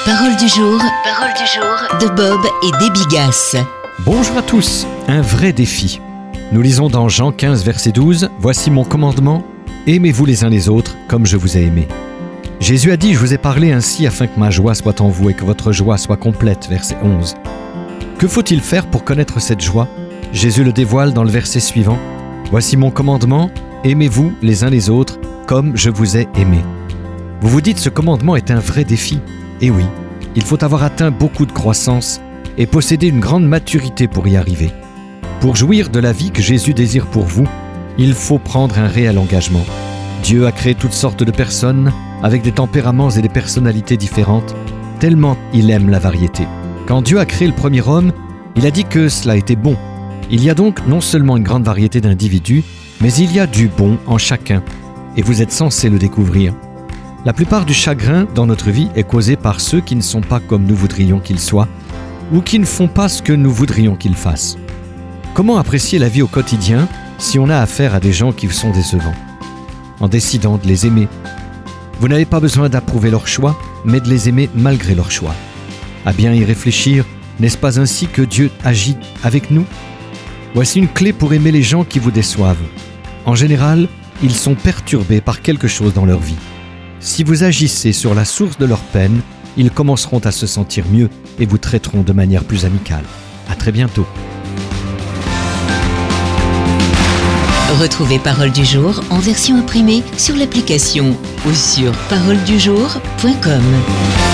Parole du jour de Bob et Déby Gasse. Bonjour à tous, un vrai défi. Nous lisons dans Jean 15, verset 12, « Voici mon commandement, aimez-vous les uns les autres comme je vous ai aimé. » Jésus a dit « Je vous ai parlé ainsi afin que ma joie soit en vous et que votre joie soit complète. » Verset 11. Que faut-il faire pour connaître cette joie ? Jésus le dévoile dans le verset suivant, « Voici mon commandement, aimez-vous les uns les autres comme je vous ai aimé. » Vous vous dites, ce commandement est un vrai défi. Et oui, il faut avoir atteint beaucoup de croissance et posséder une grande maturité pour y arriver. Pour jouir de la vie que Jésus désire pour vous, il faut prendre un réel engagement. Dieu a créé toutes sortes de personnes avec des tempéraments et des personnalités différentes, tellement il aime la variété. Quand Dieu a créé le premier homme, il a dit que cela était bon. Il y a donc non seulement une grande variété d'individus, mais il y a du bon en chacun, et vous êtes censés le découvrir. La plupart du chagrin dans notre vie est causé par ceux qui ne sont pas comme nous voudrions qu'ils soient, ou qui ne font pas ce que nous voudrions qu'ils fassent. Comment apprécier la vie au quotidien si on a affaire à des gens qui sont décevants ? En décidant de les aimer. Vous n'avez pas besoin d'approuver leur choix, mais de les aimer malgré leur choix. À bien y réfléchir, n'est-ce pas ainsi que Dieu agit avec nous ? Voici une clé pour aimer les gens qui vous déçoivent. En général, ils sont perturbés par quelque chose dans leur vie. Si vous agissez sur la source de leur peine, ils commenceront à se sentir mieux et vous traiteront de manière plus amicale. À très bientôt. Retrouvez Parole du jour en version imprimée sur l'application ou sur paroledujour.com.